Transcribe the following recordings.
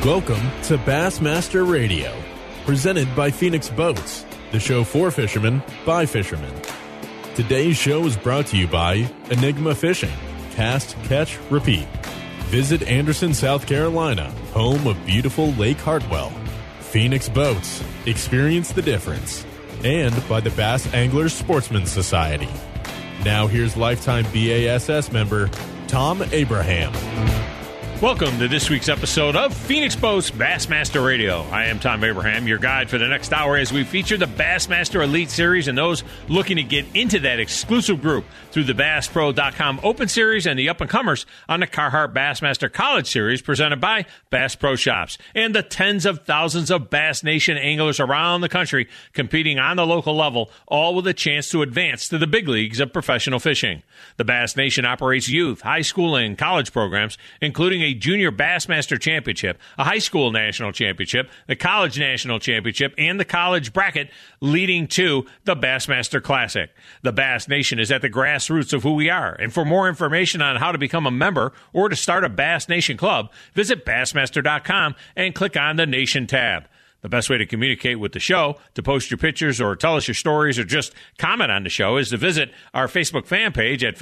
Welcome to Bassmaster Radio, presented by Phoenix Boats, the show for fishermen by fishermen. Today's show is brought to you by Enigma Fishing. Cast, catch, repeat. Visit Anderson, South Carolina, home of beautiful Lake Hartwell. Phoenix Boats. Experience the difference. And by the Bass Anglers Sportsman Society. Now here's lifetime BASS member Tom Abraham. Welcome to this week's episode of Phoenix Boats Bassmaster Radio. I am Tom Abraham, your guide for the next hour as we feature the Bassmaster Elite Series and those looking to get into that exclusive group through the BassPro.com Open Series and the up-and-comers on the Carhartt Bassmaster College Series presented by Bass Pro Shops, and the tens of thousands of Bass Nation anglers around the country competing on the local level, all with a chance to advance to the big leagues of professional fishing. The Bass Nation operates youth, high school, and college programs, including a Junior Bassmaster Championship, a high school national championship, the college national championship, and the college bracket, leading to the Bassmaster Classic. The Bass Nation is at the grassroots of who we are, and for more information on how to become a member or to start a Bass Nation club, visit Bassmaster.com and click on the Nation tab. The best way to communicate with the show, to post your pictures or tell us your stories or just comment on the show, is to visit our Facebook fan page at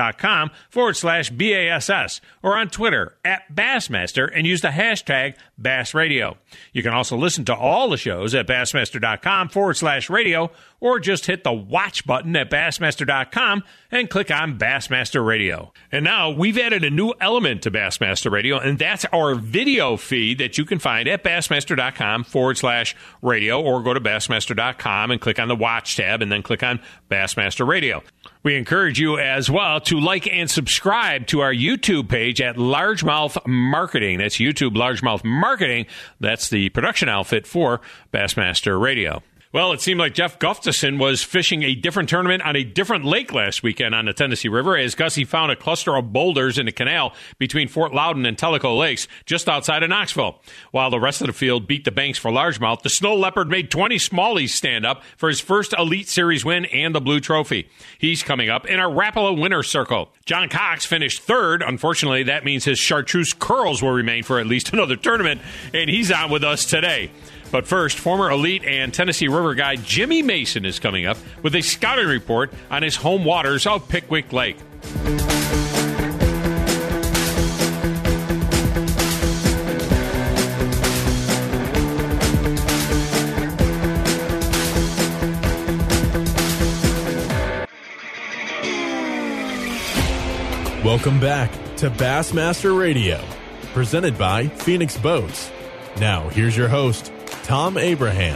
facebook.com/BASS or on Twitter at Bassmaster and use the hashtag BassRadio. You can also listen to all the shows at Bassmaster.com/radio or just hit the watch button at Bassmaster.com and click on Bassmaster Radio. And now we've added a new element to Bassmaster Radio, and that's our video feed that you can find at Bassmaster.com/radio or go to Bassmaster.com and click on the watch tab and then click on Bassmaster Radio. We encourage you as well to like and subscribe to our YouTube page at Largemouth Marketing. That's YouTube Largemouth Marketing. That's the production outfit for Bassmaster Radio. Well, it seemed like Jeff Gustafson was fishing a different tournament on a different lake last weekend on the Tennessee River as Gussie found a cluster of boulders in the canal between Fort Loudon and Tellico Lakes just outside of Knoxville. While the rest of the field beat the banks for largemouth, the Snow Leopard made 20 smallies stand up for his first Elite Series win and the Blue Trophy. He's coming up in our Rapala Winner's Circle. John Cox finished third. Unfortunately, that means his chartreuse curls will remain for at least another tournament, and he's on with us today. But first, former Elite and Tennessee River guide Jimmy Mason is coming up with a scouting report on his home waters of Pickwick Lake. Welcome back to Bassmaster Radio, presented by Phoenix Boats. Now, here's your host, Tom Abraham.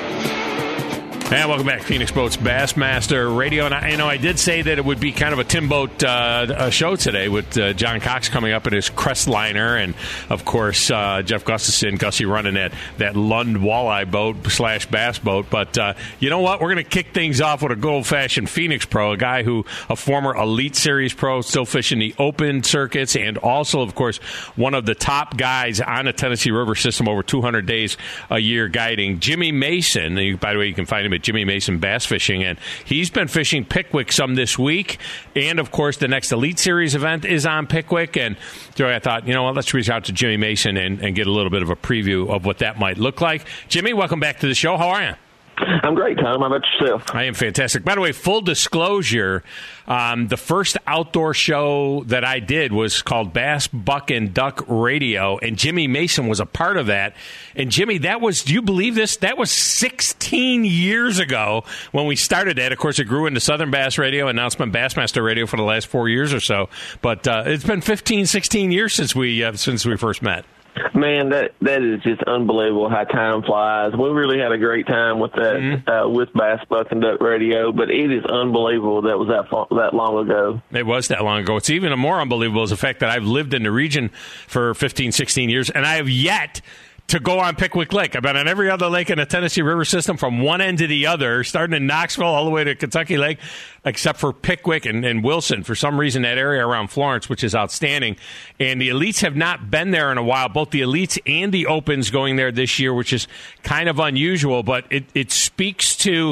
And welcome back, Phoenix Boats Bassmaster Radio. And I did say that it would be kind of a Tim Boat show today with John Cox coming up in his Crestliner. And, of course, Jeff Gustafson, Gussie running that Lund walleye boat / bass boat. But you know what? We're going to kick things off with a good old-fashioned Phoenix pro, a former Elite Series pro, still fishing the open circuits, and also, of course, one of the top guys on the Tennessee River system over 200 days a year guiding, Jimmy Mason. By the way, you can find him at Jimmy Mason Bass Fishing, and he's been fishing Pickwick some this week, and of course the next Elite Series event is on Pickwick. And so I thought, you know what, let's reach out to Jimmy Mason and get a little bit of a preview of what that might look like. Jimmy, welcome back to the show. How are you? I'm great, Tom. How about yourself? I am fantastic. By the way, full disclosure, the first outdoor show that I did was called Bass, Buck, and Duck Radio, and Jimmy Mason was a part of that. And Jimmy, that was, do you believe this? That was 16 years ago when we started that. Of course, it grew into Southern Bass Radio, and now it's been Bassmaster Radio for the last 4 years or so. But it's been 15, 16 years since we first met. Man, that is just unbelievable how time flies. We really had a great time with that with Bass, Buck, and Duck Radio, but it is unbelievable that was that long ago. It was that long ago. It's even more unbelievable is the fact that I've lived in the region for 15, 16 years, and I have yet to go on Pickwick Lake. I've been on every other lake in the Tennessee River system from one end to the other, starting in Knoxville all the way to Kentucky Lake, except for Pickwick and Wilson. For some reason, that area around Florence, which is outstanding. And the Elites have not been there in a while, both the Elites and the Opens going there this year, which is kind of unusual, but it speaks to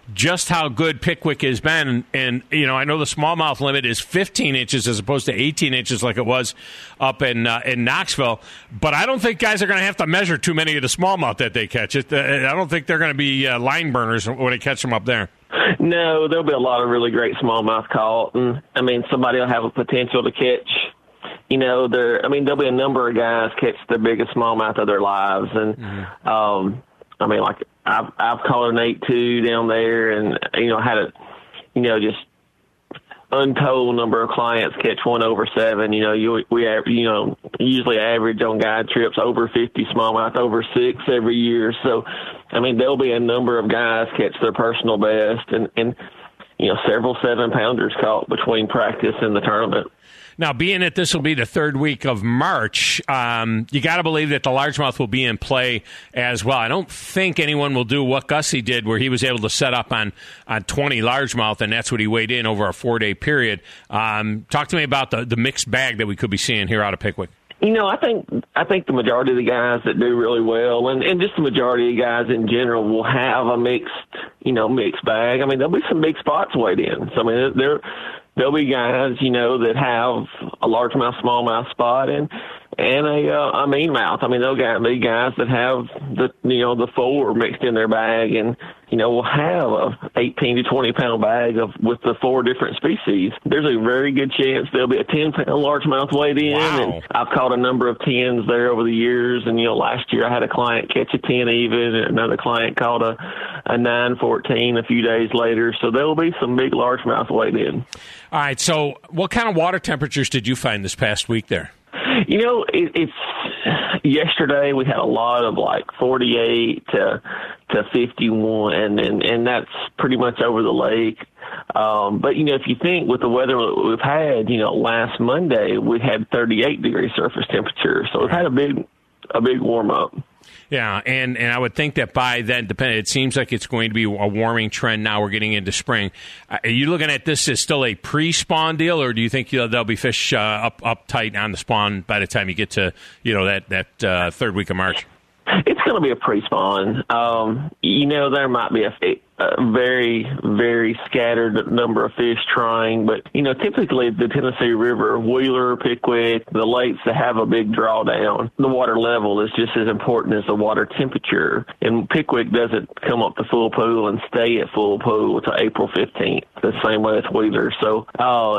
just how good Pickwick has been. And I know the smallmouth limit is 15 inches as opposed to 18 inches like it was up in Knoxville. But I don't think guys are going to have to measure too many of the smallmouth that they catch. I don't think they're going to be line burners when they catch them up there. No, there'll be a lot of really great smallmouth caught. And, somebody will have a potential to catch. There'll be a number of guys catch the biggest smallmouth of their lives. And, I've caught an 8.2 down there, and had a just untold number of clients catch one over 7. We usually average on guide trips over 50 smallmouth, over 6 every year. So there'll be a number of guys catch their personal best, and several 7-pounders caught between practice and the tournament. Now, being that this will be the third week of March, you got to believe that the largemouth will be in play as well. I don't think anyone will do what Gussie did, where he was able to set up on 20 largemouth, and that's what he weighed in over a 4-day period. Talk to me about the mixed bag that we could be seeing here out of Pickwick. I think the majority of the guys that do really well, and just the majority of guys in general, will have a mixed bag. There'll be some big spots weighed in. So there'll be guys, that have a largemouth, smallmouth spot and a mean mouth. There'll be guys that have the 4 mixed in their bag, and will have a 18 to 20 pound bag with the 4 different species. There's a very good chance there'll be a 10-pound largemouth weighed in. Wow. And I've caught a number of 10s there over the years. And last year I had a client catch a 10 even, and another client caught a 9.14 a few days later. So there will be some big largemouth weighed in. All right. So what kind of water temperatures did you find this past week there? It's yesterday we had a lot of 48 to 51, and that's pretty much over the lake. But if you think with the weather we've had, last Monday we had 38 degree surface temperature, so we've had a big warm up. Yeah, and I would think that by then, it seems like it's going to be a warming trend now. We're getting into spring. Are you looking at this as still a pre-spawn deal, or do you think there'll be fish up tight on the spawn by the time you get to that third week of March? It's going to be a pre-spawn. There might be a very, very scattered number of fish trying, but typically the Tennessee River, Wheeler, Pickwick, the lakes that have a big drawdown, the water level is just as important as the water temperature. And Pickwick doesn't come up to full pool and stay at full pool until April 15th, the same way as Wheeler. So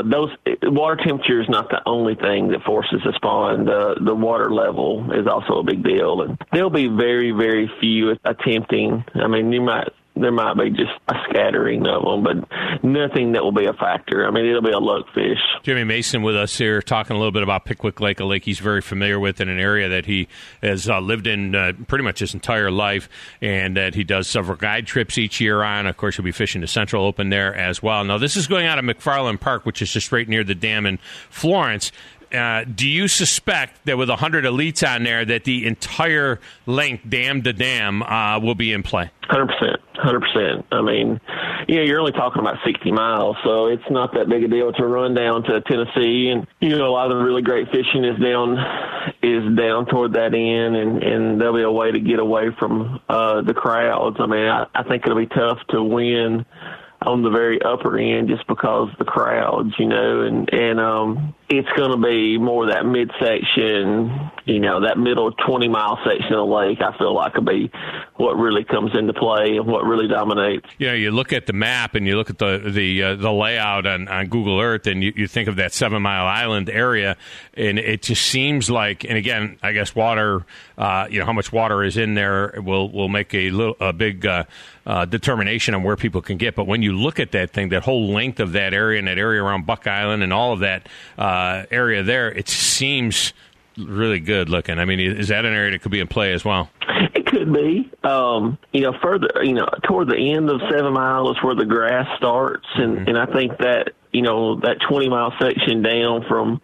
water temperature is not the only thing that forces a spawn. The water level is also a big deal, and there'll be very, very few attempting. There might be just a scattering of them, but nothing that will be a factor. It'll be a luck fish. Jimmy Mason with us here talking a little bit about Pickwick Lake, a lake he's very familiar with in an area that he has lived in pretty much his entire life, and that he does several guide trips each year on. Of course, he'll be fishing the Central Open there as well. Now, this is going out of McFarland Park, which is just right near the dam in Florence. Do you suspect that with 100 elites on there that the entire length, dam to dam, will be in play? 100%. You're only talking about 60 miles, so it's not that big a deal to run down to Tennessee. And, a lot of the really great fishing is down toward that end, and there'll be a way to get away from the crowds. I think it'll be tough to win on the very upper end just because the crowds, and it's going to be more that midsection, that middle 20-mile section of the lake, I feel like will be what really comes into play and what really dominates. You look at the map and you look at the layout on Google Earth, and you think of that 7 Mile Island area, and it just seems like, and again, I guess water, how much water is in there will make a big determination on where people can get. But when you look at that thing, that whole length of that area and that area around Buck Island and all of that area there, it seems really good looking. Is that an area that could be in play as well? It could be. Further, toward the end of 7 Mile is where the grass starts, and I think that that 20-mile section down from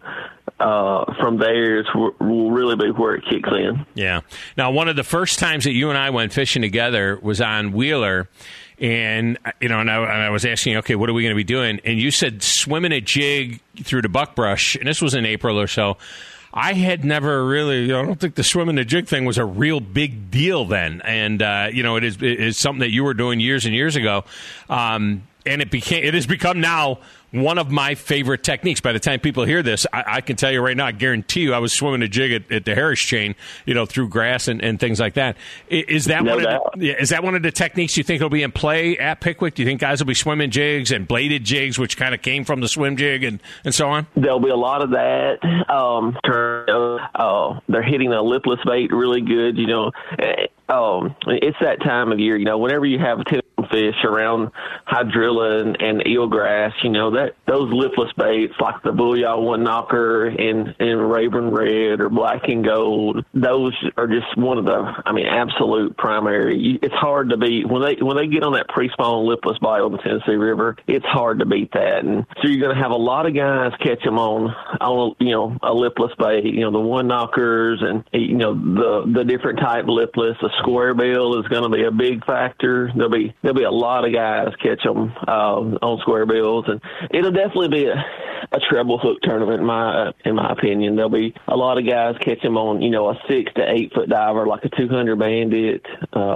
there will really be where it kicks in. Yeah. Now, one of the first times that you and I went fishing together was on Wheeler. And, I was asking, okay, what are we going to be doing? And you said swimming a jig through the buckbrush, and this was in April or so. I had never really, I don't think the swim and the jig thing was a real big deal then. And, it is something that you were doing years and years ago. And it has become now one of my favorite techniques. By the time people hear this, I can tell you right now, I guarantee you I was swimming a jig at the Harris Chain, through grass and things like that. Is that one of the techniques you think will be in play at Pickwick? Do you think guys will be swimming jigs and bladed jigs, which kind of came from the swim jig and so on? There'll be a lot of that. They're hitting a lipless bait really good. It's that time of year. Whenever you have fish around hydrilla and eelgrass, those lipless baits like the Booyah One Knocker and Rayburn Red or Black and Gold, those are just one of the, absolute primary. It's hard to beat when they get on that pre-spawn lipless bite on the Tennessee River. It's hard to beat that, and so you're going to have a lot of guys catch them on a lipless bait. The One Knockers and the different type lipless. A square bill is going to be a big factor. There'll be a lot of guys catch them on square bills, and it'll definitely be a treble hook tournament in my opinion. There'll be a lot of guys catch them on a 6 to 8 foot diver like a 200 Bandit.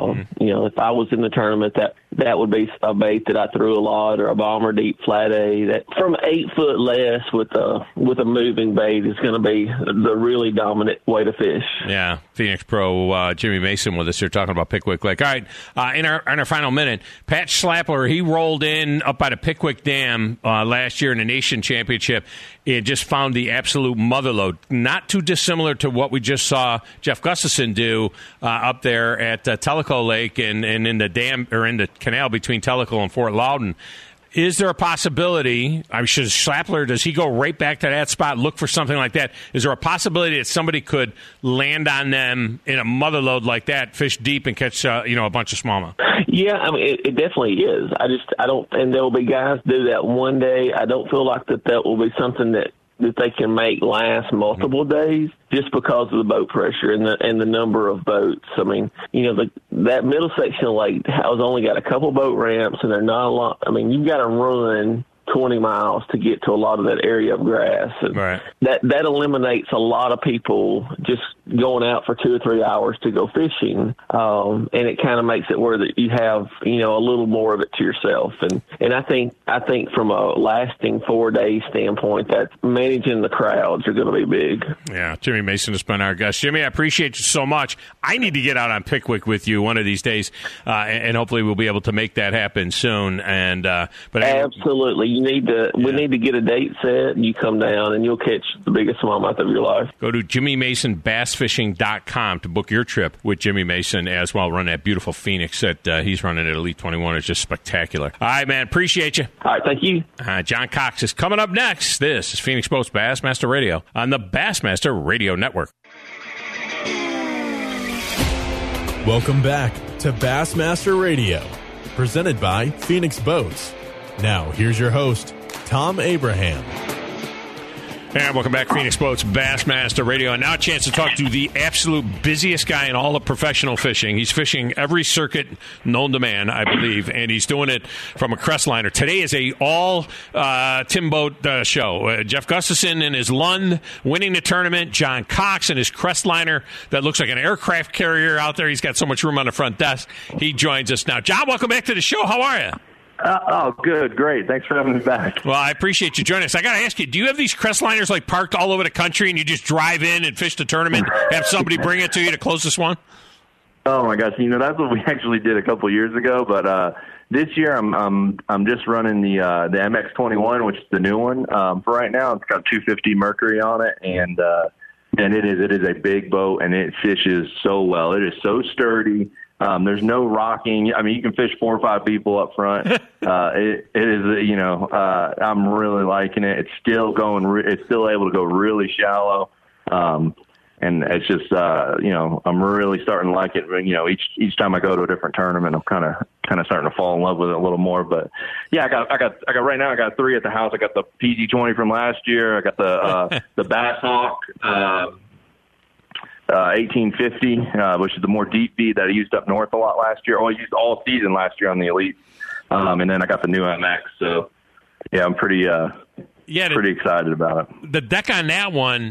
If I was in the tournament, that would be a bait that I threw a lot, or a Bomber Deep Flat A. That from 8 foot less with a moving bait is going to be the really dominant way to fish. Yeah, Phoenix Pro Jimmy Mason with us here talking about Pickwick Lake. All right, in our final minute, Pat Schlapler, he rolled in up by the Pickwick Dam last year in the Nation Championship. It just found the absolute motherlode, not too dissimilar to what we just saw Jeff Gustafson do up there at Tellico Lake and in the dam or in the canal between Tellico and Fort Loudon. Is there a possibility, Schlapler, does he go right back to that spot, look for something like that? Is there a possibility that somebody could land on them in a motherlode like that, fish deep, and catch a bunch of smallmouth? Yeah, it definitely is. I don't, and there will be guys do that one day. I don't feel like that will be something that they can make last multiple days, just because of the boat pressure and the number of boats. That middle section of lake has only got a couple boat ramps, and they're not a lot. You've got to run 20 miles to get to a lot of that area of grass. And right. That eliminates a lot of people just going out for 2 or 3 hours to go fishing. And it kind of makes it where that you have, a little more of it to yourself. And I think from a lasting 4-day standpoint, that managing the crowds are going to be big. Yeah. Jimmy Mason has been our guest. Jimmy, I appreciate you so much. I need to get out on Pickwick with you one of these days. And hopefully we'll be able to make that happen soon. But absolutely. We need to get a date set, and you come down, and you'll catch the biggest smallmouth of your life. Go to JimmyMasonBassFishing.com to book your trip with Jimmy Mason as well. Run that beautiful Phoenix that he's running at Elite 21. It's just spectacular. All right, man. Appreciate you. All right, thank you. John Cox is coming up next. This is Phoenix Boats Bassmaster Radio on the Bassmaster Radio Network. Welcome back to Bassmaster Radio, presented by Phoenix Boats. Now, here's your host, Tom Abraham. And welcome back, Phoenix Boats Bassmaster Radio. And now a chance to talk to the absolute busiest guy in all of professional fishing. He's fishing every circuit known to man, I believe, and he's doing it from a Crestliner. Today is a all Tim Boat show. Jeff Gustafson and his Lund winning the tournament. John Cox and his Crestliner that looks like an aircraft carrier out there. He's got so much room on the front desk. He joins us now. John, welcome back to the show. How are you? Good, great. Thanks for having me back. Well, I appreciate you joining us. I got to ask you, do you have these Crestliners parked all over the country, and you just drive in and fish the tournament, have somebody bring it to you to close this one? Oh my gosh, that's what we actually did a couple years ago. But this year, I'm just running the MX-21, which is the new one. For right now, it's got 250 Mercury on it, and it is a big boat, and it fishes so well. It is so sturdy. There's no rocking. You can fish 4 or 5 people up front. It is, I'm really liking it. It's still it's still able to go really shallow. And it's just, I'm really starting to like it. Each time I go to a different tournament, I'm kind of starting to fall in love with it a little more. But yeah, I got right now. I got 3 at the house. I got the PG-20 from last year. I got the Bass Hawk 1850, which is the more deep feed that I used up north a lot last year. I used all season last year on the Elite. And then I got the new MX. So yeah, I'm pretty excited about it. The deck on that one,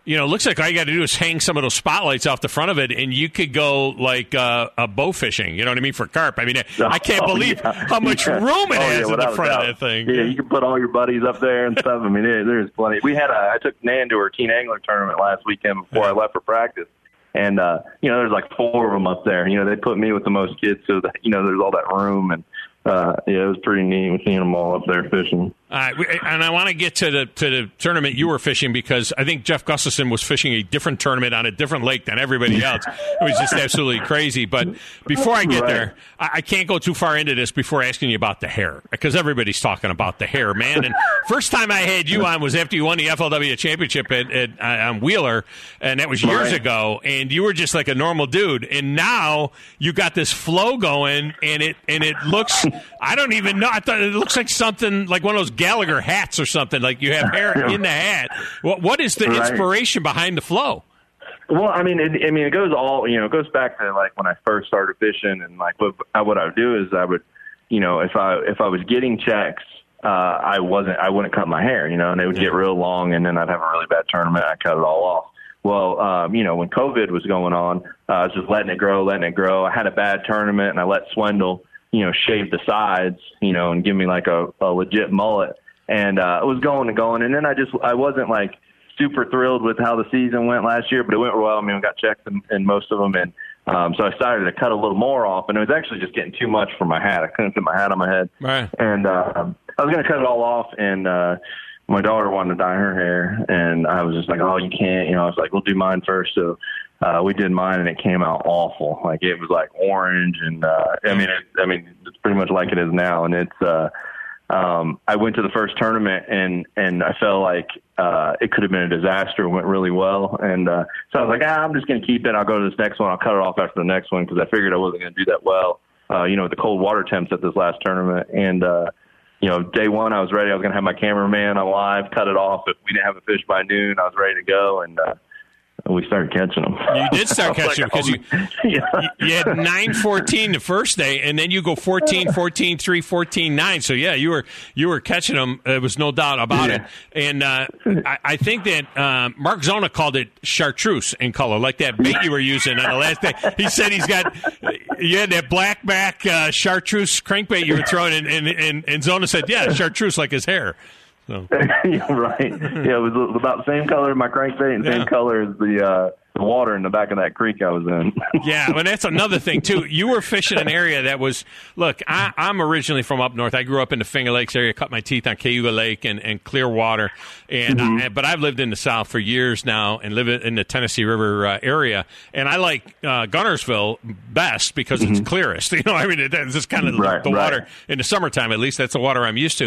you know, it looks like all you got to do is hang some of those spotlights off the front of it, and you could go like a bow fishing. You know what I mean, for carp. I mean, I can't believe how much room it has in the front of that thing. Yeah, you can put all your buddies up there and stuff. I mean, there's plenty. I took Nan to her teen angler tournament last weekend before I left for practice, and you know, there's like 4 of them up there. You know, they put me with the most kids, so that, you know, there's all that room, and yeah, it was pretty neat seeing them all up there fishing. And I want to get to the tournament you were fishing, because I think Jeff Gustafson was fishing a different tournament on a different lake than everybody else. It was just absolutely crazy. But before I get there, I can't go too far into this before asking you about the hair, because everybody's talking about the hair, man. And first time I had you on was after you won the FLW championship on Wheeler, and that was years ago. And you were just like a normal dude. And now you got this flow going, and it looks, I don't even know. I thought it looks like something like one of those Gallagher hats or something, like you have hair in the hat. What is the inspiration behind the flow? Well, I mean, it goes all, you know, it goes back to like when I first started fishing, and like what I would do is I would, you know, if I was getting checks, I wouldn't cut my hair, you know, and they would get real long, and then I'd have a really bad tournament. I cut it all off. Well, you know, when COVID was going on, I was just letting it grow. I had a bad tournament, and I let Swindle, you know, shave the sides, you know, and give me like a legit mullet. And it was going and going. And then I wasn't like super thrilled with how the season went last year, but it went well. I mean, we got checks in most of them. And so I started to cut a little more off, and it was actually just getting too much for my hat. I couldn't fit my hat on my head. Right. And I was going to cut it all off, and my daughter wanted to dye her hair. And I was just like, oh, you can't. You know, I was like, we'll do mine first. So we did mine, and it came out awful. Like, it was like orange, and I mean, it's pretty much like it is now. And it's I went to the first tournament, and I felt like it could have been a disaster. It went really well, and so I was like, I'm just going to keep it. I'll go to this next one. I'll cut it off after the next one, because I figured I wasn't going to do that well. You know, with the cold water temps at this last tournament, and you know, day one I was ready. I was going to have my cameraman on live, cut it off. If we didn't have a fish by noon, I was ready to go, and we started catching them. You did start catching them, because you had 9-14 the first day, and then you go 14-14, 3-14, 9. So yeah, you were catching them. There was no doubt about it. And I think that Mark Zona called it chartreuse in color, like that bait you were using on the last day. He said you had that black back chartreuse crankbait you were throwing, and Zona said, yeah, chartreuse like his hair. So. Yeah, right. Yeah, it was about the same color as my crankbait and same color as the water in the back of that creek I was in. Yeah, well, that's another thing, too. You were fishing an area that was, look, I'm originally from up north. I grew up in the Finger Lakes area, cut my teeth on Cayuga Lake and Clearwater. And but I've lived in the South for years now and live in the Tennessee River area. And I like Guntersville best because it's clearest. You know, I mean, it's just kind of the water in the summertime, at least. That's the water I'm used to.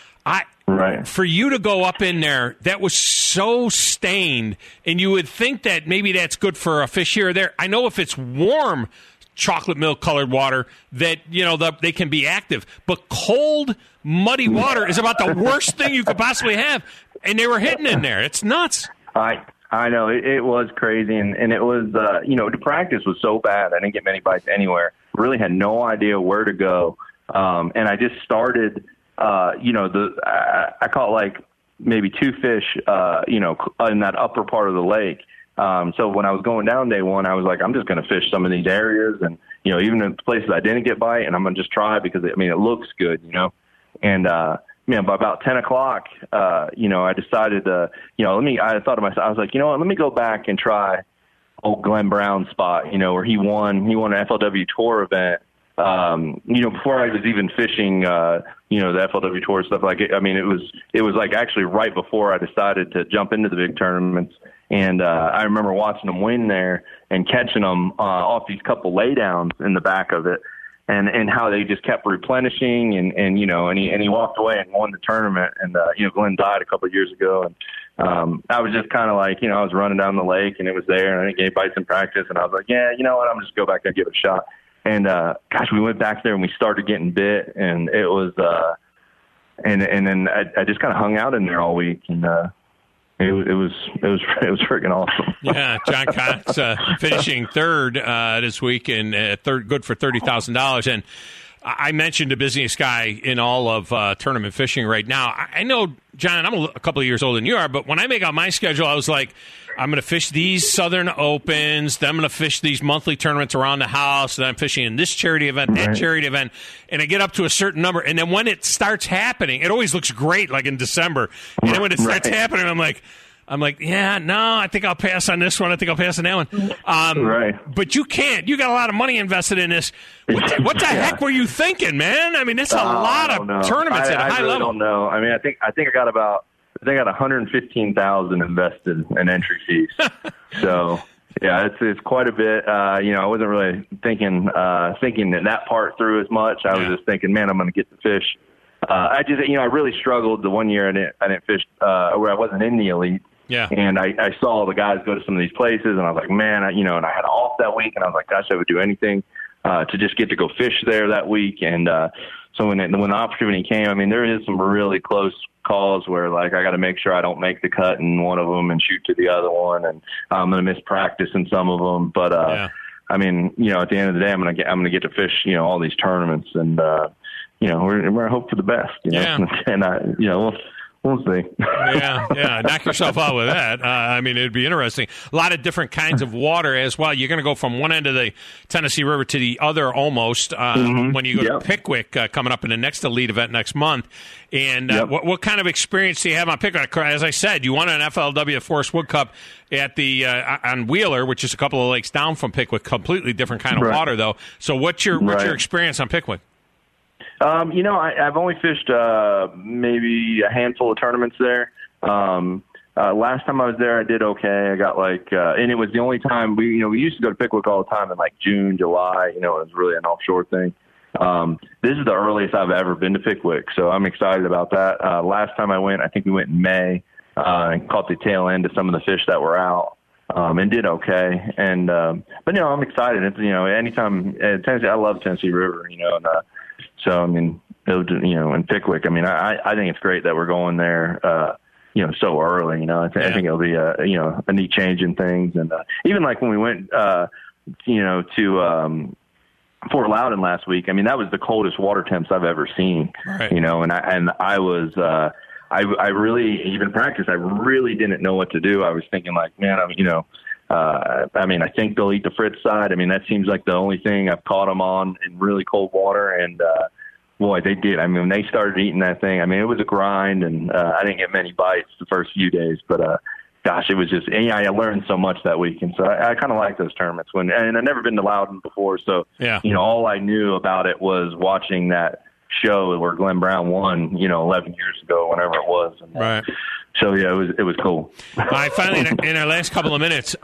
For you to go up in there, that was so stained, and you would think that maybe that's good for a fish here or there. I know if it's warm chocolate milk colored water that, you know, they can be active, but cold, muddy water is about the worst thing you could possibly have, and they were hitting in there. It's nuts. I know. It was crazy, and it was, you know, the practice was so bad. I didn't get many bites anywhere. Really had no idea where to go, and I just started... you know, I caught like maybe 2 fish, you know, in that upper part of the lake. So when I was going down day one, I was like, I'm just going to fish some of these areas, and, you know, even in places I didn't get bite, and I'm going to just try because, I mean, it looks good, you know. And, you know, by about 10 o'clock, you know, I decided to, you know, I thought to myself, I was like, you know what, let me go back and try old Glenn Brown's spot, you know, where he won an FLW Tour event. You know, before I was even fishing, you know, the FLW Tour stuff, like, I mean, it was like actually right before I decided to jump into the big tournaments. And, I remember watching them win there and catching them, off these couple laydowns in the back of it, and how they just kept replenishing and, you know, and he walked away and won the tournament. And, you know, Glenn died a couple of years ago. And, I was just kind of like, you know, I was running down the lake and it was there, and I didn't get bites in practice. And I was like, yeah, you know what, I'm just go back there and give it a shot. And, gosh, we went back there and we started getting bit, and it was, and then I just kind of hung out in there all week, and, it was freaking awesome. Yeah. John Cox, finishing third, this week, and good for $30,000. And, I mentioned the busiest guy in all of tournament fishing right now. I know, John, I'm a couple of years older than you are, but when I make out my schedule, I was like, I'm going to fish these Southern Opens, then I'm going to fish these monthly tournaments around the house, then I'm fishing in this charity event, that charity event, and I get up to a certain number, and then when it starts happening, it always looks great, like in December, and then when it starts happening, I'm like, yeah, no, I think I'll pass on this one. I think I'll pass on that one. But you can't. You got a lot of money invested in this. What the heck were you thinking, man? I mean, that's a lot of tournaments at a high level. I don't know. I mean, I think I got about $115,000 invested in entry fees. So yeah, it's quite a bit. I wasn't really thinking that part through as much. I was just thinking, man, I'm going to get the fish. I really struggled the one year I didn't fish where I wasn't in the elite. Yeah. And I saw the guys go to some of these places, and I was like, man, and I had off that week, and I was like, gosh, I would do anything to just get to go fish there that week. And so when the opportunity came, I mean, there is some really close calls where, like, I got to make sure I don't make the cut in one of them and shoot to the other one, and I'm going to miss practice in some of them. But I mean, at the end of the day, I'm going to get to fish, all these tournaments, and we're hope for the best. And we'll see. Yeah. Knock yourself out with that. I mean, it'd be interesting. A lot of different kinds of water as well. You're going to go from one end of the Tennessee River to the other almost when you go to Pickwick coming up in the next elite event next month. And what kind of experience do you have on Pickwick? As I said, you won an FLW Forest Wood Cup at the on Wheeler, which is a couple of lakes down from Pickwick. Completely different kind of water, though. So what's your experience on Pickwick? I've only fished maybe a handful of tournaments there. Last time I was there, I did okay. I got and it was the only time we used to go to Pickwick all the time in like June, July. It was really an offshore thing. This is the earliest I've ever been to Pickwick, so I'm excited about that. Last time I went, I think we went in May and caught the tail end of some of the fish that were out. And did okay. And but I'm excited. It's anytime Tennessee, I love Tennessee River. And so I mean, in Pickwick, I mean, I think it's great that we're going there. So early. I think it'll be a neat change in things. And even like when we went to Fort Loudon last week, I mean, that was the coldest water temps I've ever seen. Right. And I was. I really, even practice, I really didn't know what to do. I was thinking like, man, I mean, I think they'll eat the Fritz side. I mean, that seems like the only thing I've caught them on in really cold water. And, boy, they did. I mean, when they started eating that thing, I mean, it was a grind, and I didn't get many bites the first few days. But, gosh, it was just, I learned so much that week. And so I kind of like those tournaments. And I've never been to Loudon before. So, all I knew about it was watching that show where Glenn Brown won, 11 years ago, whenever it was. And, right. So yeah, it was cool. All right, finally, in our last couple of minutes,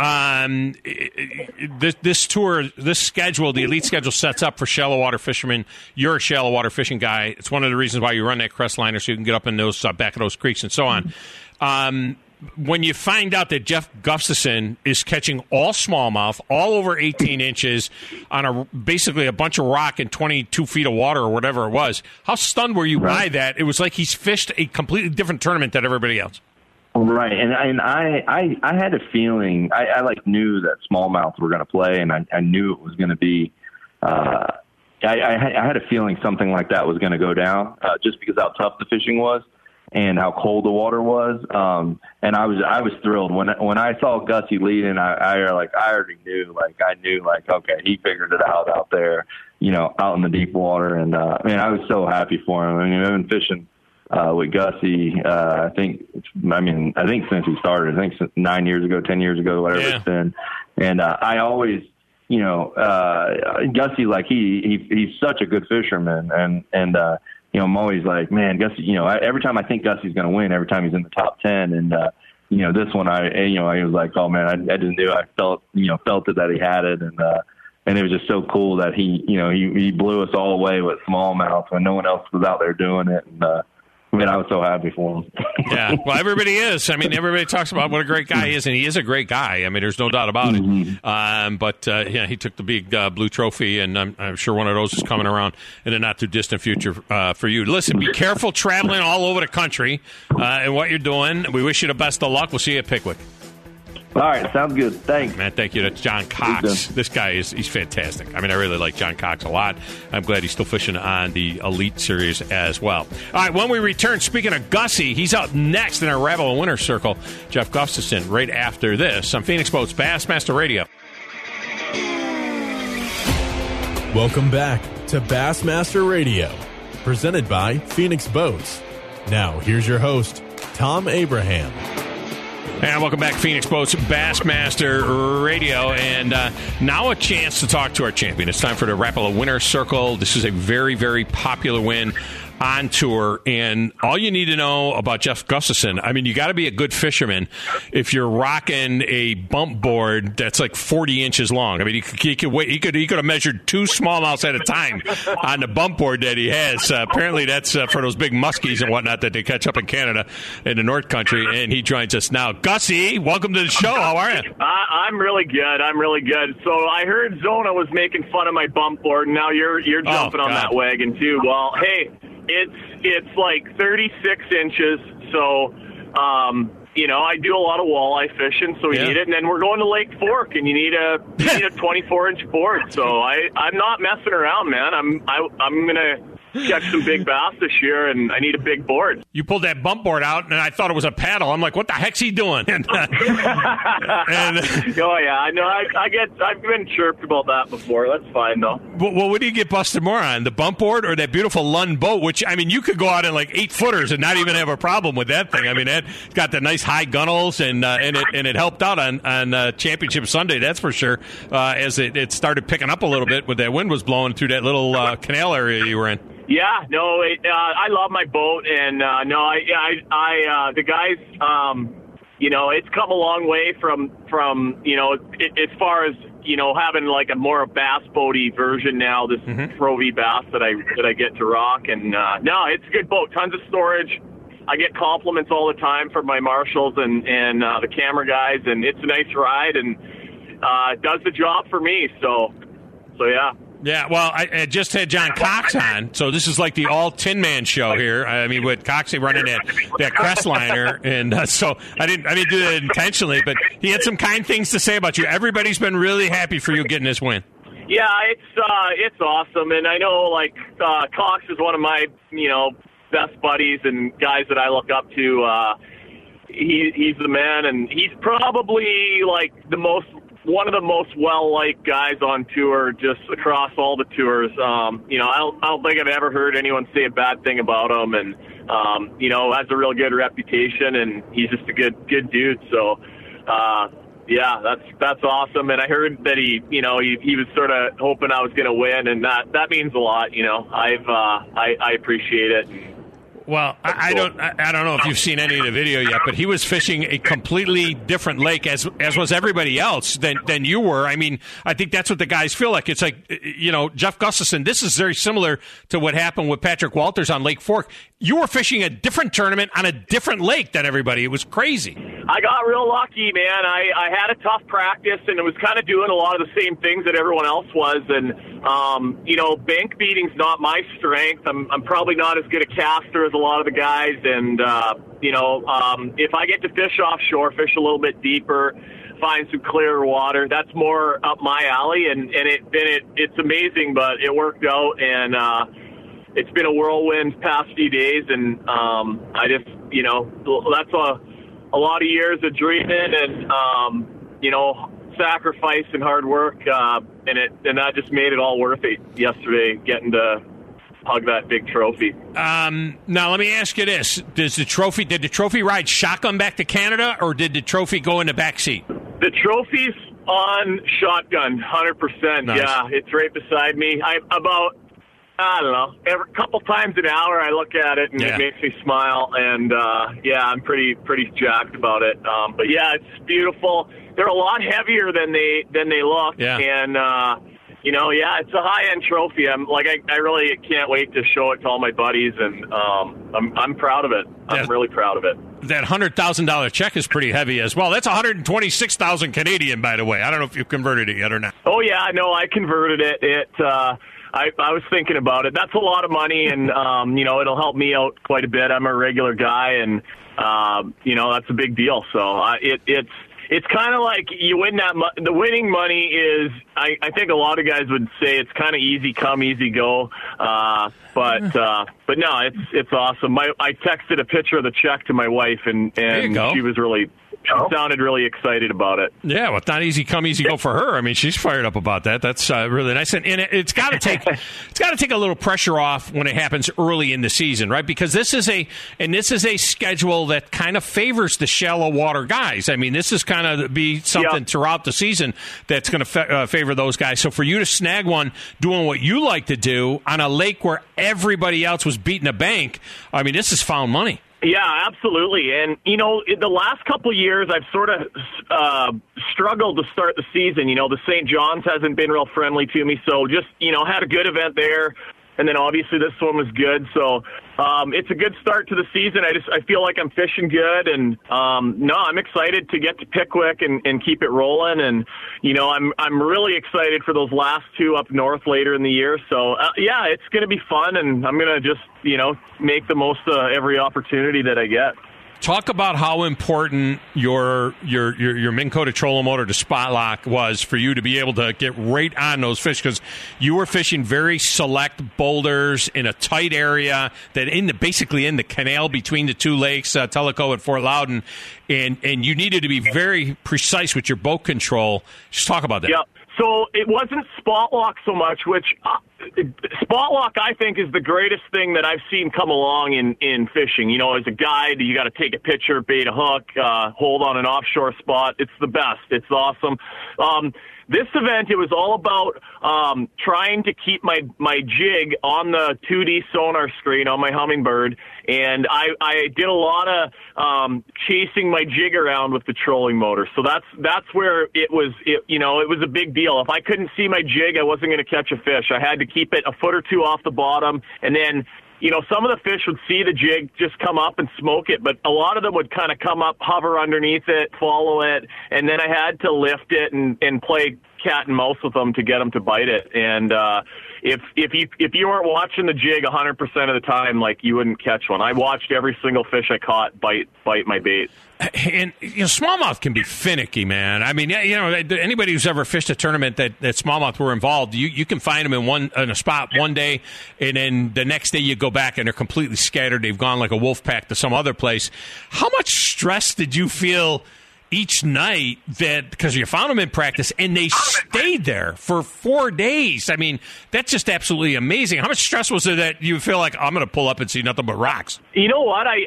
this tour, this schedule, the elite schedule sets up for shallow water fishermen. You're a shallow water fishing guy. It's one of the reasons why you run that Crestliner, so you can get up in those back of those creeks and so on. When you find out that Jeff Gustafson is catching all smallmouth, all over 18 inches on basically a bunch of rock and 22 feet of water or whatever it was, how stunned were you by that? It was like he's fished a completely different tournament than everybody else. Right, and I had a feeling, I knew that smallmouth were going to play, and I knew it was going to be. I had a feeling something like that was going to go down, just because how tough the fishing was and how cold the water was. And I was thrilled when I saw Gussie leading. I already knew, okay, he figured it out there, out in the deep water. And I was so happy for him. I mean, I've been fishing with Gussie. I think since he started, since 9 years ago, 10 years ago, whatever it's been. And I always, Gussie, he's such a good fisherman, and I'm always like, man, Gussie, every time I think Gussie's going to win, every time he's in the top 10. And, this one, I was like, oh man, I just knew, I felt it that he had it. And it was just so cool that he blew us all away with smallmouth when no one else was out there doing it. And, I was so happy for him. Yeah, well, everybody is. I mean, everybody talks about what a great guy he is, and he is a great guy. I mean, there's no doubt about it. But he took the big blue trophy, and I'm sure one of those is coming around in a not-too-distant future for you. Listen, be careful traveling all over the country and what you're doing. We wish you the best of luck. We'll see you at Pickwick. All right, sounds good. Thanks. Man, thank you. That's John Cox. This guy he's fantastic. I mean, I really like John Cox a lot. I'm glad he's still fishing on the Elite Series as well. All right, when we return, speaking of Gussie, he's up next in our Rapala Winner's Circle. Jeff Gustafson right after this on Phoenix Boats Bassmaster Radio. Welcome back to Bassmaster Radio, presented by Phoenix Boats. Now, here's your host, Tom Abraham. And welcome back, Phoenix Boats Bassmaster Radio. And now a chance to talk to our champion. It's time for the Rapala Winner's Circle. This is a very, very popular win on tour, and all you need to know about Jeff Gustafson, I mean, you got to be a good fisherman if you're rocking a bump board that's like 40 inches long. I mean, he could have measured 2 smallmouths at a time on the bump board that he has. Apparently, that's for those big muskies and whatnot that they catch up in Canada in the North Country. And he joins us now. Gussie, welcome to the show. How are you? I'm really good. So I heard Zona was making fun of my bump board, and now you're jumping on that wagon too. Well, hey. It's like 36 inches, so, I do a lot of walleye fishing, so we need it. And then we're going to Lake Fork, and you need a 24-inch board. So I'm not messing around, man. I'm going to catch some big bass this year, and I need a big board. You pulled that bump board out, and I thought it was a paddle. I'm like, what the heck's he doing? Oh, yeah, I know. I've been chirped about that before. That's fine, though. Well, what do you get busted more on, the bump board or that beautiful Lund boat, which, I mean, you could go out in like 8-footers and not even have a problem with that thing. I mean, it's got the nice high gunnels, and it helped out on Championship Sunday, that's for sure, as it started picking up a little bit when that wind was blowing through that little canal area you were in. Yeah, no, I love my boat, and the guys, it's come a long way from as far as having like a more bass boaty version now. This Pro V bass that I get to rock, and no, it's a good boat, tons of storage. I get compliments all the time from my marshals and the camera guys, and it's a nice ride, and does the job for me. So yeah. Yeah, well, I just had John Cox on, so this is like the all Tin Man show here. I mean, with Coxie running that Crestliner, and so I didn't do that intentionally, but he had some kind things to say about you. Everybody's been really happy for you getting this win. Yeah, it's awesome, and I know like Cox is one of my best buddies and guys that I look up to. He's the man, and he's probably like one of the most well-liked guys on tour, just across all the tours. I don't think I've ever heard anyone say a bad thing about him, and has a real good reputation, and he's just a good dude. So, that's awesome. And I heard that he was sort of hoping I was going to win, and that means a lot. I appreciate it. Well, I don't know if you've seen any of the video yet, but he was fishing a completely different lake as was everybody else than you were. I mean, I think that's what the guys feel like. It's like, Jeff Gustafson, this is very similar to what happened with Patrick Walters on Lake Fork. You were fishing a different tournament on a different lake than everybody. It was crazy. I got real lucky, man. I had a tough practice, and it was kind of doing a lot of the same things that everyone else was. And, bank beating's not my strength. I'm probably not as good a caster as a lot of the guys. And, if I get to fish offshore, fish a little bit deeper, find some clearer water, that's more up my alley. And it's amazing, but it worked out. And, it's been a whirlwind past few days, and I just, that's a lot of years of dreaming and, sacrifice and hard work, and that just made it all worth it yesterday, getting to hug that big trophy. Now, let me ask you this. Did the trophy ride shotgun back to Canada, or did the trophy go in the back seat? The trophy's on shotgun, 100%. Nice. Yeah, it's right beside me. I don't know, every couple times an hour I look at it and it makes me smile, and I'm pretty jacked about it. But yeah, it's beautiful. They're a lot heavier than they look, and it's a high-end trophy. I really can't wait to show it to all my buddies, and I'm proud of it. I'm really proud of it. That $100,000 check is pretty heavy as well. That's $126,000 Canadian, by the way. I don't know if you've converted it yet or not. Oh yeah, no, I converted it. I was thinking about it. That's a lot of money, and, it'll help me out quite a bit. I'm a regular guy, and, that's a big deal. So it's kind of like you win that. The winning money is, I think a lot of guys would say it's kind of easy come, easy go. But no, it's awesome. I texted a picture of the check to my wife, and she was she sounded really excited about it. Yeah, well, it's not easy come, easy go for her. I mean, she's fired up about that. That's really nice, and it's got to take a little pressure off when it happens early in the season, right? Because this is a schedule that kind of favors the shallow water guys. I mean, this is kind of be something throughout the season that's going to favor those guys. So for you to snag one doing what you like to do on a lake where everybody else was beating a bank, I mean, this is found money. Yeah, absolutely. And, the last couple of years, I've sort of struggled to start the season. The St. John's hasn't been real friendly to me. So just, had a good event there. And then obviously this one was good. So it's a good start to the season. I feel like I'm fishing good. And, I'm excited to get to Pickwick and keep it rolling. And, I'm really excited for those last two up north later in the year. So, it's going to be fun. And I'm going to just, make the most of every opportunity that I get. Talk about how important your Minn Kota trolling motor to spot lock was for you to be able to get right on those fish, because you were fishing very select boulders in a tight area that basically in the canal between the two lakes, Tellico and Fort Loudon, and you needed to be very precise with your boat control. Just talk about that. Yeah. So it wasn't spot lock so much, which spot lock I think is the greatest thing that I've seen come along in fishing. As a guide, you got to take a picture, bait a hook, hold on an offshore spot. It's the best. It's awesome. This event, it was all about trying to keep my jig on the 2D sonar screen on my Humminbird, and I did a lot of chasing my jig around with the trolling motor. So that's where it was a big deal. If I couldn't see my jig, I wasn't going to catch a fish. I had to keep it a foot or two off the bottom, and then some of the fish would see the jig just come up and smoke it, but a lot of them would kind of come up, hover underneath it, follow it, and then I had to lift it and play cat and mouse with them to get them to bite it. And if you weren't watching the jig 100% of the time, like, you wouldn't catch one. I watched every single fish I caught bite my bait. And smallmouth can be finicky, man. I mean, anybody who's ever fished a tournament that smallmouth were involved, you can find them in a spot one day, and then the next day you go back and they're completely scattered. They've gone like a wolf pack to some other place. How much stress did you feel each night because you found them in practice and they stayed there for 4 days? I mean, that's just absolutely amazing. How much stress was it that you feel like, I'm going to pull up and see nothing but rocks? You know what? I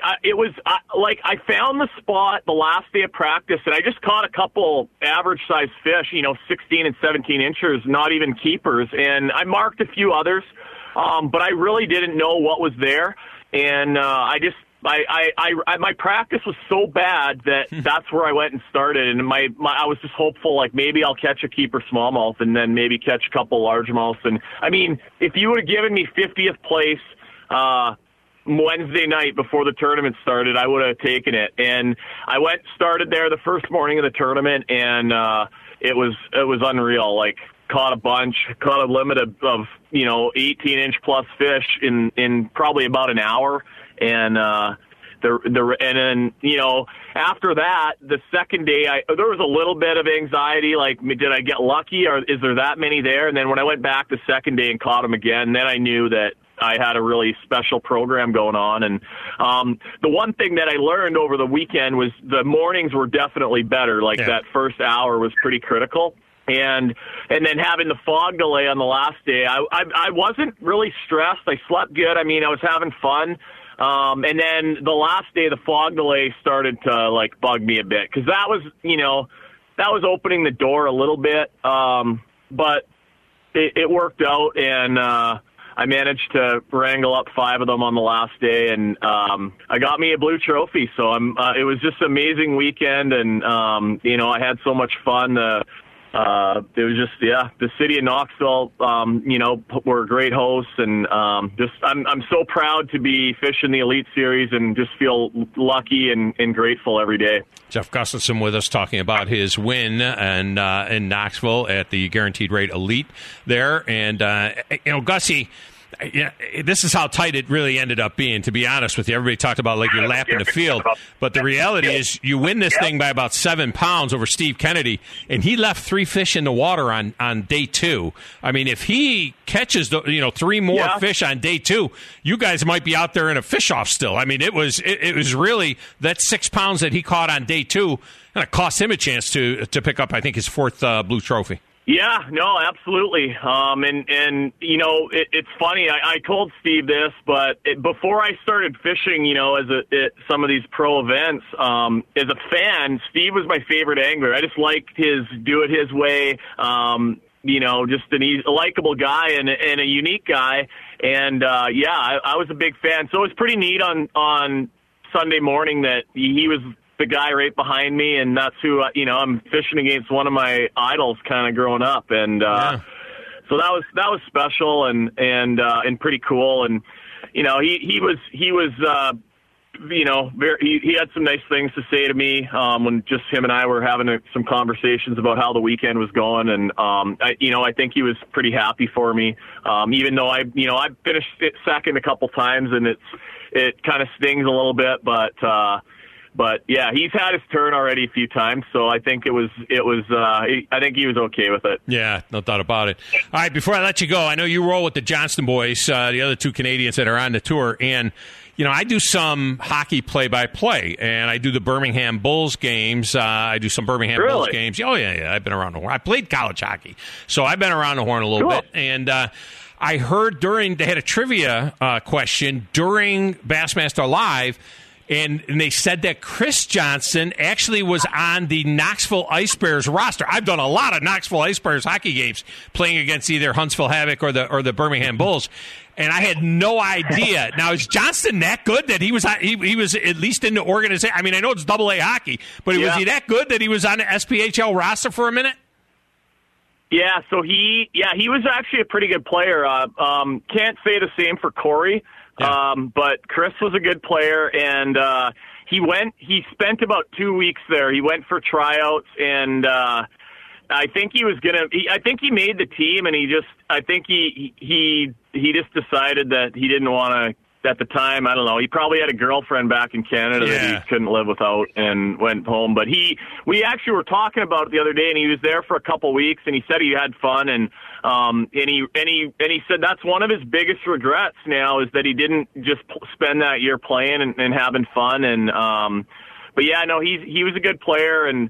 found the spot the last day of practice, and I just caught a couple average-sized fish, 16 and 17 inches, not even keepers, and I marked a few others, but I really didn't know what was there, and my practice was so bad that that's where I went and started, and I was just hopeful, like, maybe I'll catch a keeper smallmouth and then maybe catch a couple largemouths. And I mean, if you would have given me 50th place Wednesday night before the tournament started, I would have taken it. And I started there the first morning of the tournament, and it was unreal. Like, caught a limit of 18-inch plus fish in probably about an hour. And then after that, the second day, there was a little bit of anxiety, like, did I get lucky, or is there that many there? And then when I went back the second day and caught them again, then I knew that I had a really special program going on. And the one thing that I learned over the weekend was the mornings were definitely better. Like, that first hour was pretty critical. And then having the fog delay on the last day, I wasn't really stressed. I slept good. I mean, I was having fun. And then the last day, the fog delay started to, like, bug me a bit, because that was opening the door a little bit. But it worked out, and I managed to wrangle up 5 of them on the last day, and I got me a blue trophy. So it was just an amazing weekend, and I had so much fun. It was just, the city of Knoxville, were great hosts, and I'm so proud to be fishing the Elite Series and just feel lucky and grateful every day. Jeff Gustafson with us talking about his win in Knoxville at the Guaranteed Rate Elite there. And, Gussie, this is how tight it really ended up being, to be honest with you. Everybody talked about like you're lapping the field, but the reality is you win this thing by about 7 pounds over Steve Kennedy, and he left 3 fish in the water on day 2. I mean, if he catches 3 more fish on day 2, you guys might be out there in a fish off still. I mean, it was really that 6 pounds that he caught on day 2, and it cost him a chance to pick up, I think, his 4th blue trophy. Yeah, no, absolutely. And it's funny. I told Steve this, but before I started fishing, at some of these pro events, as a fan, Steve was my favorite angler. I just liked his do it his way. Just a likable guy and a unique guy. And I was a big fan. So it was pretty neat on Sunday morning that he was the guy right behind me, and that's who I'm fishing against, one of my idols kind of growing up, and so that was special and pretty cool. And he had some nice things to say to me when just him and I were having some conversations about how the weekend was going, and I think he was pretty happy for me, even though I finished second a couple times, and it kind of stings a little bit, But yeah, he's had his turn already a few times, so I think I think he was okay with it. Yeah, no doubt about it. All right, before I let you go, I know you roll with the Johnston boys, the other 2 Canadians that are on the tour, and I do some hockey play-by-play, and I do the Birmingham Bulls games. I do some Birmingham Bulls games. Oh yeah, I've been around the horn. I played college hockey, so I've been around the horn a little bit, and I heard they had a trivia question during Bassmaster Live. And they said that Chris Johnston actually was on the Knoxville Ice Bears roster. I've done a lot of Knoxville Ice Bears hockey games playing against either Huntsville Havoc or the Birmingham Bulls, and I had no idea. Now, is Johnston that good that he was at least in the organization? I mean, I know it's AA hockey, but was he that good that he was on the SPHL roster for a minute? Yeah, so he was actually a pretty good player. Can't say the same for Corey. Yeah. But Chris was a good player, and he spent about 2 weeks there. He went for tryouts, and I think I think he made the team, and he just decided that he didn't want to. At the time, I don't know, he probably had a girlfriend back in Canada that he couldn't live without and went home. But we actually were talking about it the other day, and he was there for a couple weeks, and he said he had fun, and he said that's one of his biggest regrets now is that he didn't just spend that year playing and having fun. And but yeah, no, he was a good player, and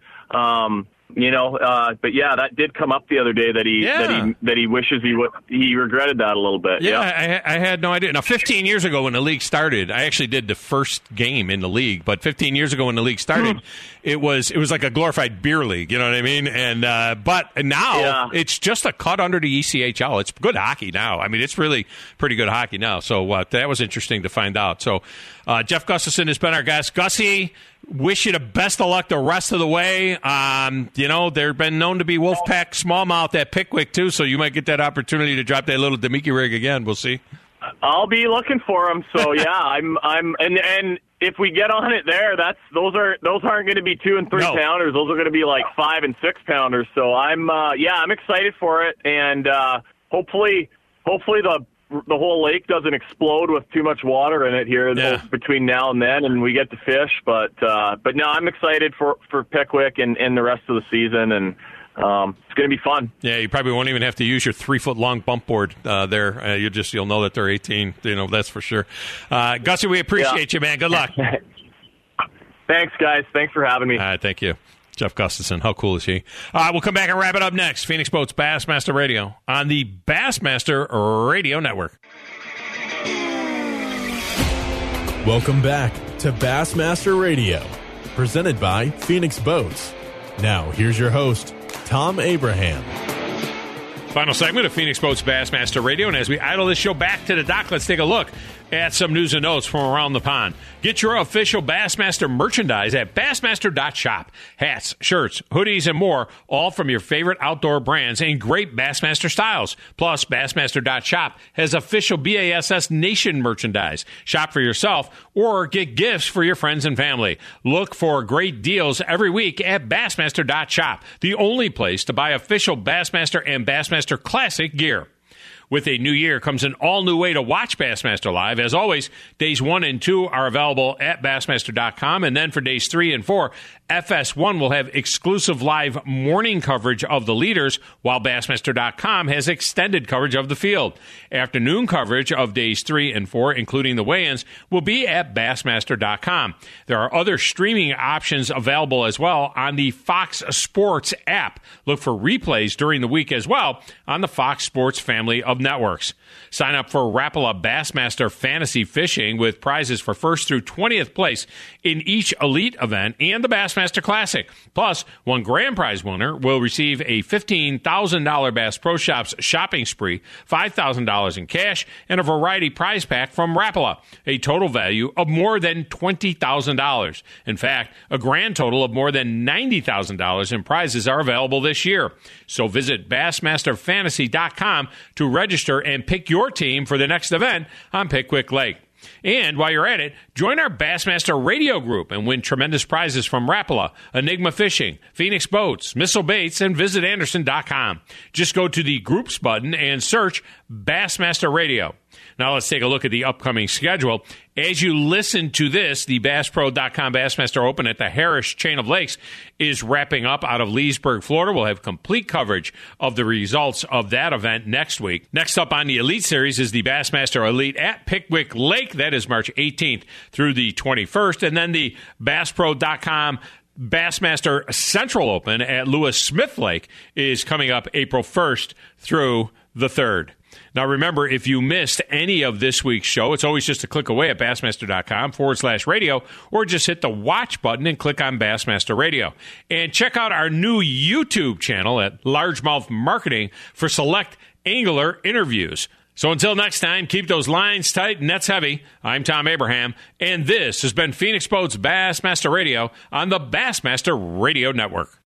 but yeah, that did come up the other day that he wishes he regretted that a little bit. Yeah, I had no idea. Now, 15 years ago when the league started, I actually did the first game in the league. But 15 years ago when the league started, it was like a glorified beer league. You know what I mean? And but now it's just a cut under the ECHL. It's good hockey now. I mean, it's really pretty good hockey now. So that was interesting to find out. So Jeff Gustafson has been our guest. Gussie, wish you the best of luck the rest of the way. They've been known to be Wolfpack smallmouth at Pickwick, too, so you might get that opportunity to drop that little Demiki rig again. We'll see. I'll be looking for them. So, yeah, and if we get on it there, those aren't going to be 2 and 3 pounders. Those are going to be like 5 and 6 pounders. So I'm excited for it, and hopefully the whole lake doesn't explode with too much water in it here between now and then, and we get to fish. But no, I'm excited for Pickwick and the rest of the season, and it's going to be fun. Yeah, you probably won't even have to use your 3-foot-long bump board there. You'll know that they're 18. That's for sure. Gussie, we appreciate you, man. Good luck. Thanks, guys. Thanks for having me. All right, thank you. Jeff Gustafson, how cool is he? We'll come back and wrap it up next. Phoenix Boats Bassmaster Radio on the Bassmaster Radio Network. Welcome back to Bassmaster Radio, presented by Phoenix Boats. Now, here's your host, Tom Abraham. Final segment of Phoenix Boats Bassmaster Radio, and as we idle this show back to the dock, let's take a look at some news and notes from around the pond. Get your official Bassmaster merchandise at Bassmaster.shop. Hats, shirts, hoodies, and more, all from your favorite outdoor brands and great Bassmaster styles. Plus, Bassmaster.shop has official BASS Nation merchandise. Shop for yourself or get gifts for your friends and family. Look for great deals every week at Bassmaster.shop, the only place to buy official Bassmaster and Bassmaster Classic gear. With a new year comes an all-new way to watch Bassmaster Live. As always, days 1 and 2 are available at Bassmaster.com, and then for days 3 and 4, FS1 will have exclusive live morning coverage of the leaders, while Bassmaster.com has extended coverage of the field. Afternoon coverage of days 3 and 4, including the weigh-ins, will be at Bassmaster.com. There are other streaming options available as well on the Fox Sports app. Look for replays during the week as well on the Fox Sports family of networks. Sign up for Rapala Bassmaster Fantasy Fishing with prizes for 1st through 20th place in each elite event and the Bassmaster Classic. Plus, one grand prize winner will receive a $15,000 Bass Pro Shops shopping spree, $5,000 in cash, and a variety prize pack from Rapala, a total value of more than $20,000. In fact, a grand total of more than $90,000 in prizes are available this year. So visit BassmasterFantasy.com to register and pick your team for the next event on Pickwick Lake. And while you're at it, join our Bassmaster Radio group and win tremendous prizes from Rapala, Enigma Fishing, Phoenix Boats, Missile Baits, and visit Anderson.com. Just go to the Groups button and search Bassmaster Radio. Now let's take a look at the upcoming schedule. As you listen to this, the BassPro.com Bassmaster Open at the Harris Chain of Lakes is wrapping up out of Leesburg, Florida. We'll have complete coverage of the results of that event next week. Next up on the Elite Series is the Bassmaster Elite at Pickwick Lake. That is March 18th through the 21st. And then the BassPro.com Bassmaster Central Open at Lewis Smith Lake is coming up April 1st through the 3rd. Now, remember, if you missed any of this week's show, it's always just a click away at Bassmaster.com/radio, or just hit the watch button and click on Bassmaster Radio. And check out our new YouTube channel at Largemouth Marketing for select angler interviews. So until next time, keep those lines tight and nets heavy. I'm Tom Abraham, and this has been Phoenix Boats Bassmaster Radio on the Bassmaster Radio Network.